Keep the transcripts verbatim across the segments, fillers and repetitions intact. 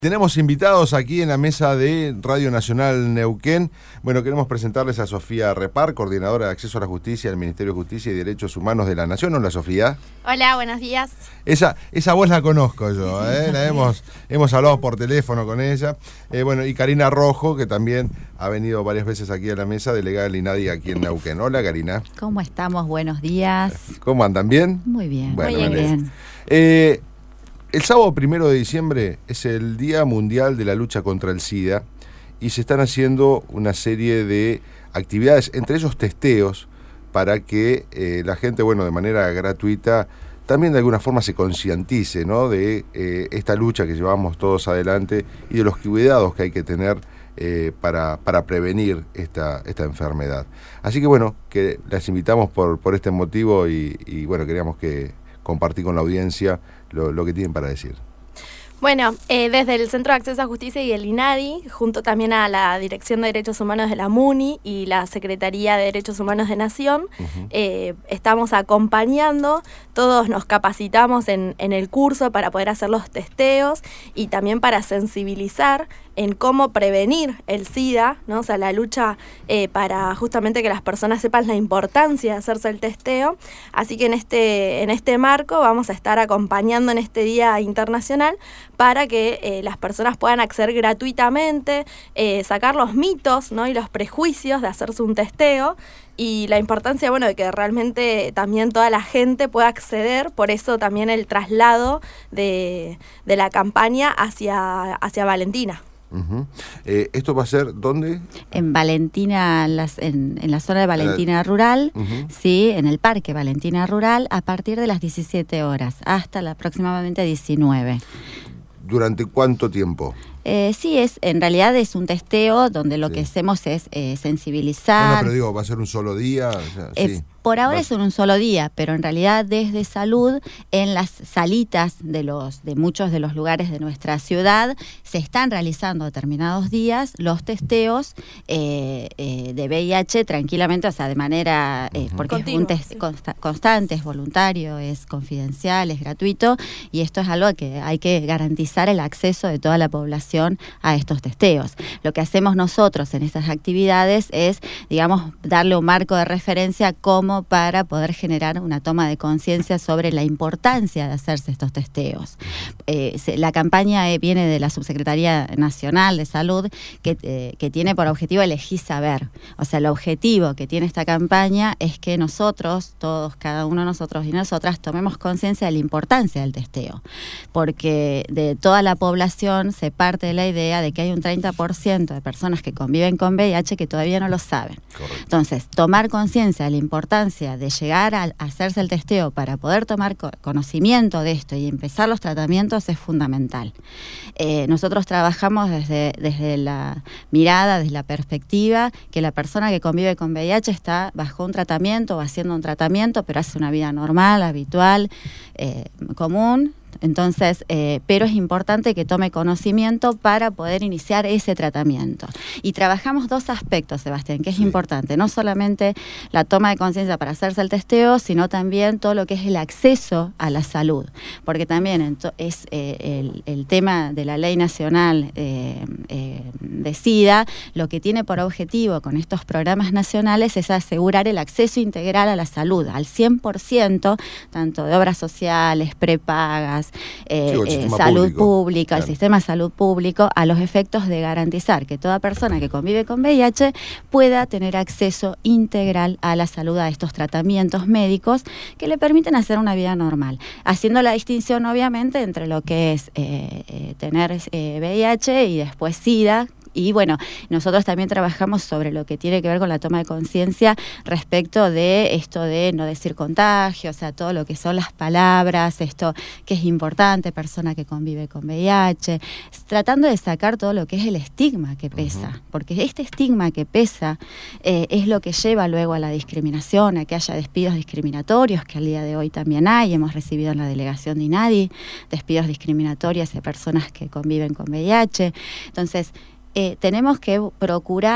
Tenemos invitados aquí en la mesa de Radio Nacional Neuquén. Bueno, queremos presentarles a Sofía Repar, coordinadora de Acceso a la Justicia del Ministerio de Justicia y Derechos Humanos de la Nación. Hola, Sofía. Hola, buenos días. Esa, esa voz la conozco yo, ¿eh? La hemos, hemos hablado por teléfono con ella. Eh, bueno, y Karina Rojo, que también ha venido varias veces aquí a la mesa, delegada del INADI aquí en Neuquén. Hola, Karina. ¿Cómo estamos? Buenos días. ¿Cómo andan? ¿Bien? Muy bien. Bueno, muy bien. bien. Eh, El sábado primero de diciembre es el Día Mundial de la Lucha contra el SIDA y se están haciendo una serie de actividades, entre ellos testeos, para que eh, la gente, bueno, de manera gratuita, también de alguna forma se concientice, ¿no?, de eh, esta lucha que llevamos todos adelante y de los cuidados que hay que tener eh, para, para prevenir esta, esta enfermedad. Así que, bueno, que las invitamos por, por este motivo y, y, bueno, queríamos que compartir con la audiencia Lo, lo que tienen para decir. Bueno, eh, desde el Centro de Acceso a Justicia y el INADI, junto también a la Dirección de Derechos Humanos de la MUNI y la Secretaría de Derechos Humanos de Nación, uh-huh. eh, estamos acompañando, todos nos capacitamos en, en el curso para poder hacer los testeos y también para sensibilizar en cómo prevenir el SIDA, ¿no? O sea, la lucha eh, para justamente que las personas sepan la importancia de hacerse el testeo. Así que en este, en este marco vamos a estar acompañando en este Día Internacional para que eh, las personas puedan acceder gratuitamente, eh, sacar los mitos, ¿no?, y los prejuicios de hacerse un testeo. Y la importancia, bueno, de que realmente también toda la gente pueda acceder, por eso también el traslado de, de la campaña hacia, hacia Valentina. Uh-huh. Eh, ¿Esto va a ser dónde? En Valentina, las, en, en la zona de Valentina uh, Rural, uh-huh. sí, en el Parque Valentina Rural, a partir de las diecisiete horas hasta la, aproximadamente diecinueve. ¿Durante cuánto tiempo? Eh, sí, es en realidad es un testeo donde lo sí. que hacemos es eh, sensibilizar. No, no, pero digo, ¿va a ser un solo día? O sea, es, sí. Por ahora Va. es un solo día, pero en realidad desde Salud, en las salitas de los de muchos de los lugares de nuestra ciudad, se están realizando determinados días los testeos eh, eh, de V I H tranquilamente, o sea, de manera, eh, uh-huh. porque Continuo, es un test sí. consta, constante, es voluntario, es confidencial, es gratuito, y esto es algo que hay que garantizar el acceso de toda la población a estos testeos. Lo que hacemos nosotros en estas actividades es, digamos, darle un marco de referencia como para poder generar una toma de conciencia sobre la importancia de hacerse estos testeos. Eh, se, la campaña eh, viene de la Subsecretaría Nacional de Salud que, eh, que tiene por objetivo elegir saber. O sea, el objetivo que tiene esta campaña es que nosotros, todos, cada uno de nosotros y nosotras, tomemos conciencia de la importancia del testeo. Porque de toda la población se parte de la idea de que hay un treinta por ciento de personas que conviven con V I H que todavía no lo saben. Correcto. Entonces, tomar conciencia de la importancia de llegar a hacerse el testeo para poder tomar co- conocimiento de esto y empezar los tratamientos es fundamental. Eh, nosotros trabajamos desde, desde la mirada, desde la perspectiva que la persona que convive con V I H está bajo un tratamiento o haciendo un tratamiento, pero hace una vida normal, habitual, eh, común. Entonces, eh, pero es importante que tome conocimiento para poder iniciar ese tratamiento. Y trabajamos dos aspectos, Sebastián, que es sí. importante. No solamente la toma de conciencia para hacerse el testeo, sino también todo lo que es el acceso a la salud. Porque también es eh, el, el tema de la Ley Nacional eh, eh, de SIDA, lo que tiene por objetivo con estos programas nacionales es asegurar el acceso integral a la salud, al cien por ciento, tanto de obras sociales, prepagas, Eh, sí, eh, salud público, pública, claro. el sistema de salud público, a los efectos de garantizar que toda persona que convive con V I H pueda tener acceso integral a la salud, a estos tratamientos médicos que le permiten hacer una vida normal, haciendo la distinción obviamente entre lo que es eh, eh, tener eh, V I H y después SIDA. Y bueno, nosotros también trabajamos sobre lo que tiene que ver con la toma de conciencia respecto de esto de no decir contagio, o sea, todo lo que son las palabras, esto que es importante, persona que convive con V I H, tratando de sacar todo lo que es el estigma que pesa, uh-huh. porque este estigma que pesa eh, es lo que lleva luego a la discriminación, a que haya despidos discriminatorios, que al día de hoy también hay, hemos recibido en la delegación de INADI despidos discriminatorios de personas que conviven con V I H. Entonces, Eh, tenemos que procurar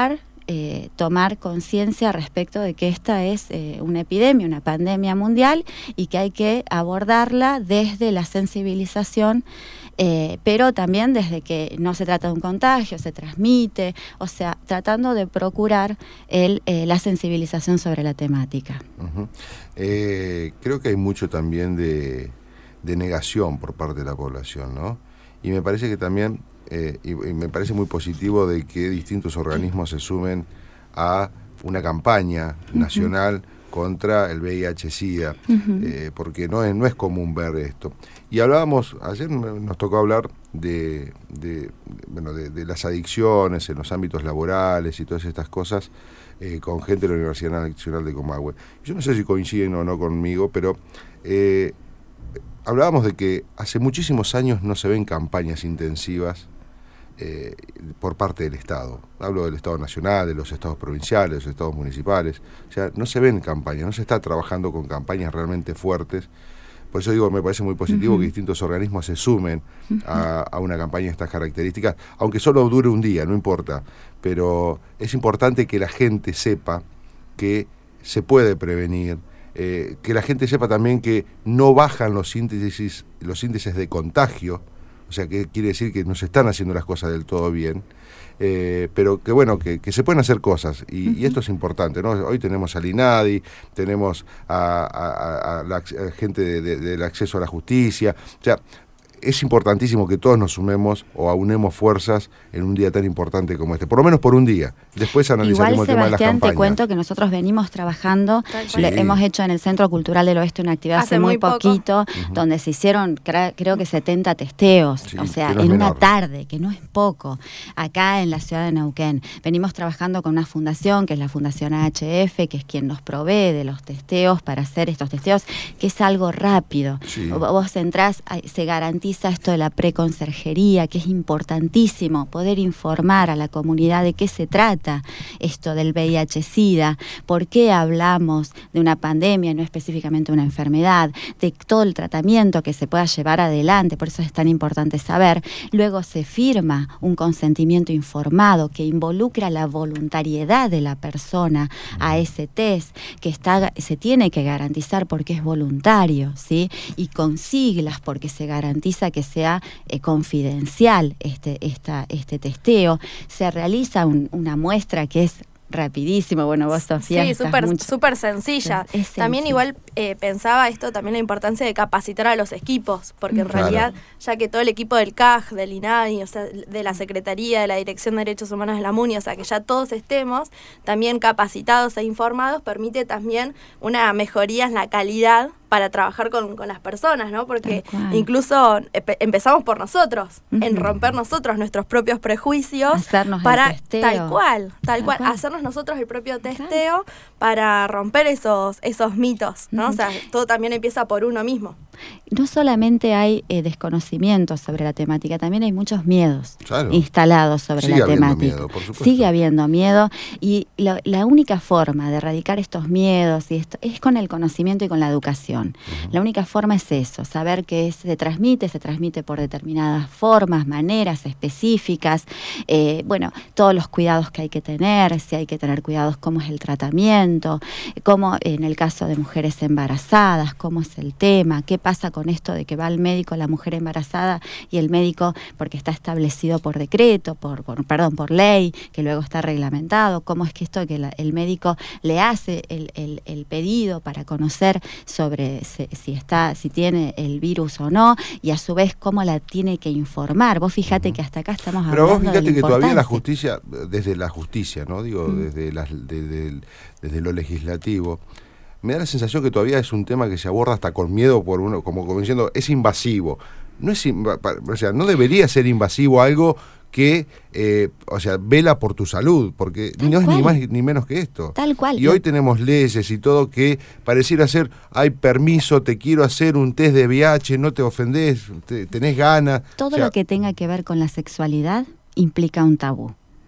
eh, tomar conciencia respecto de que esta es eh, una epidemia, una pandemia mundial y que hay que abordarla desde la sensibilización, eh, pero también desde que no se trata de un contagio, se transmite, o sea, tratando de procurar el, eh, la sensibilización sobre la temática. Uh-huh. eh, creo que hay mucho también de, de negación por parte de la población, ¿no? Y me parece que también, eh, y, y me parece muy positivo de que distintos organismos se sumen a una campaña nacional uh-huh. contra el V I H SIDA, uh-huh. eh, porque no es, no es común ver esto. Y hablábamos, ayer nos tocó hablar de, de, bueno, de, de las adicciones en los ámbitos laborales y todas estas cosas eh, con gente de la Universidad Nacional de Comahue. Yo no sé si coinciden o no conmigo, pero eh, hablábamos de que hace muchísimos años no se ven campañas intensivas eh, por parte del Estado. Hablo del Estado Nacional, de los estados provinciales, de los estados municipales. O sea, no se ven campañas, no se está trabajando con campañas realmente fuertes. Por eso digo, me parece muy positivo uh-huh. que distintos organismos se sumen uh-huh. a, a una campaña de estas características, aunque solo dure un día, no importa. Pero es importante que la gente sepa que se puede prevenir, Eh, que la gente sepa también que no bajan los índices, los índices de contagio, o sea, que quiere decir que no se están haciendo las cosas del todo bien, eh, pero que bueno, que, que se pueden hacer cosas, y, uh-huh. y esto es importante, ¿no? Hoy tenemos al INADI, tenemos a, a, a la a gente de, de, del acceso a la justicia, o sea, es importantísimo que todos nos sumemos o aunemos fuerzas en un día tan importante como este, por lo menos por un día. Después analizaremos Igual, el tema de las campañas. Sebastián, te cuento que nosotros venimos trabajando, sí. le, hemos hecho en el Centro Cultural del Oeste una actividad hace, hace muy, muy poquito, uh-huh. donde se hicieron cre- creo que setenta testeos, sí, o sea, no en una tarde, que no es poco, acá en la ciudad de Neuquén. Venimos trabajando con una fundación, que es la Fundación A H F, que es quien nos provee de los testeos para hacer estos testeos, que es algo rápido. Sí. Vos entrás, se garantiza esto de la preconserjería, que es importantísimo poder informar a la comunidad de qué se trata esto del V I H SIDA, por qué hablamos de una pandemia, no específicamente una enfermedad, de todo el tratamiento que se pueda llevar adelante, por eso es tan importante saber. Luego se firma un consentimiento informado que involucra la voluntariedad de la persona a ese test, que está, se tiene que garantizar porque es voluntario, ¿sí? Y con siglas, porque se garantiza que sea eh, confidencial este, esta, este testeo. Se realiza un, una muestra que es rapidísimo, bueno, vos, Sofía, sí, súper súper sencilla. Es también sencillo. Igual eh, pensaba esto también la importancia de capacitar a los equipos, porque en claro. realidad, ya que todo el equipo del C A G, del INADI, o sea, de la Secretaría, de la Dirección de Derechos Humanos de la MUNI, o sea, que ya todos estemos también capacitados e informados, permite también una mejoría en la calidad para trabajar con, con las personas, ¿no? Porque incluso eh, empezamos por nosotros, uh-huh. en romper nosotros nuestros propios prejuicios, hacernos para el testeo. tal cual, tal, tal cual, cual, hacernos nosotros el propio testeo para romper esos esos mitos, ¿no? Uh-huh. O sea, todo también empieza por uno mismo. No solamente hay eh, desconocimiento sobre la temática, también hay muchos miedos claro. instalados sobre Sigue la temática. Miedo, por supuesto. Sigue habiendo miedo y la, la única forma de erradicar estos miedos y esto es con el conocimiento y con la educación. Uh-huh. La única forma es eso, saber que se transmite, se transmite por determinadas formas, maneras específicas, eh, bueno, todos los cuidados que hay que tener, si hay que tener cuidados, cómo es el tratamiento, cómo en el caso de mujeres embarazadas, cómo es el tema, qué pasa con esto de que va al médico la mujer embarazada y el médico, porque está establecido por decreto, por, por perdón, por ley, que luego está reglamentado, cómo es que esto que la, el médico le hace el, el, el pedido para conocer sobre si, si está, si tiene el virus o no, y a su vez cómo la tiene que informar. Vos fíjate que hasta acá estamos Pero hablando de Pero vos fíjate que todavía la importancia. justicia, desde la justicia, ¿no? Digo, mm. desde, las, desde, desde lo legislativo, me da la sensación que todavía es un tema que se aborda hasta con miedo por uno, como, como diciendo, es invasivo. No es, o sea, no debería ser invasivo algo que, eh, o sea, vela por tu salud, porque Tal no es cual. ni más ni menos que esto. Tal cual. Y hoy tenemos leyes y todo que pareciera ser, hay permiso, te quiero hacer un test de V I H, no te ofendés, te, tenés ganas. Todo o sea, lo que tenga que ver con la sexualidad implica un tabú.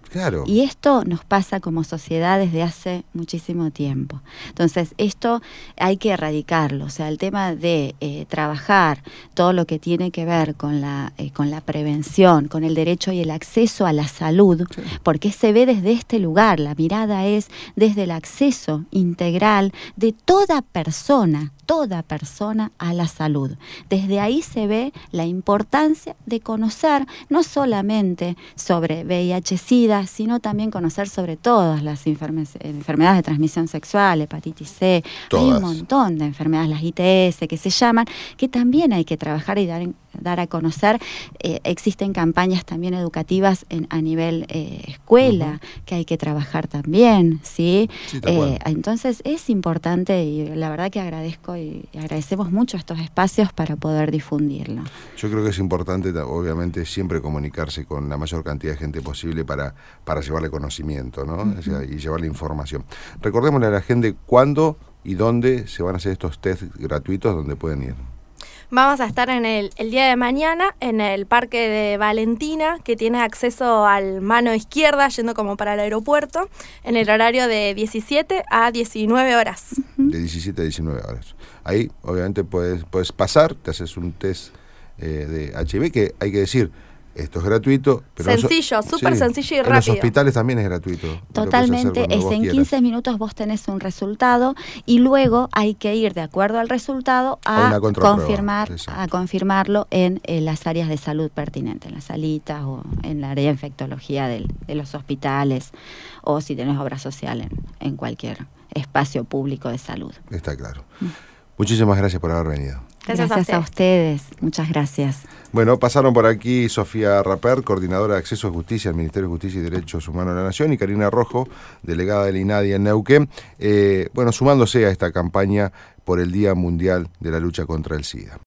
Claro. Y esto nos pasa como sociedad desde hace muchísimo tiempo. Entonces, esto hay que erradicarlo. O sea, el tema de eh, trabajar todo lo que tiene que ver con la, eh, con la prevención, con el derecho y el acceso a la salud, sí. porque se ve desde este lugar. La mirada es desde el acceso integral de toda persona, toda persona a la salud. Desde ahí se ve la importancia de conocer no solamente sobre V I H SIDA, sino también conocer sobre todas las enferme- enfermedades de transmisión sexual, hepatitis C. Todas. Hay un montón de enfermedades, las I T S, que se llaman, que también hay que trabajar y dar, en, dar a conocer. Eh, existen campañas también educativas en, a nivel eh, escuela, uh-huh. que hay que trabajar también, ¿sí? sí eh, entonces es importante y la verdad que agradezco y agradecemos mucho estos espacios para poder difundirlo. Yo creo que es importante, obviamente, siempre comunicarse con la mayor cantidad de gente posible para, para llevarle conocimiento, ¿no? Uh-huh. O sea, y llevarle información. Recordémosle a la gente cuándo y dónde se van a hacer estos test gratuitos donde pueden ir. Vamos a estar en el, el día de mañana en el Parque de Valentina, que tiene acceso al mano izquierda, yendo como para el aeropuerto, en el horario de diecisiete a diecinueve horas. De diecisiete a diecinueve horas. Ahí, obviamente, puedes, puedes pasar, te haces un test eh, de H I V, que hay que decir, esto es gratuito. Pero sencillo, súper sí, sencillo y rápido. En los hospitales también es gratuito. Totalmente, es en quieras. quince minutos vos tenés un resultado y luego hay que ir de acuerdo al resultado a, a confirmar, a confirmarlo en, en las áreas de salud pertinentes, en las salitas o en la área de infectología del, de los hospitales, o si tenés obra social en, en cualquier espacio público de salud. Está claro. Mm. Muchísimas gracias por haber venido. Gracias, gracias a, ustedes. a ustedes, muchas gracias. Bueno, pasaron por aquí Sofía Rapert, coordinadora de Acceso a Justicia del Ministerio de Justicia y Derechos Humanos de la Nación, y Karina Rojo, delegada del INADI en Neuquén, eh, bueno, sumándose a esta campaña por el Día Mundial de la Lucha contra el SIDA.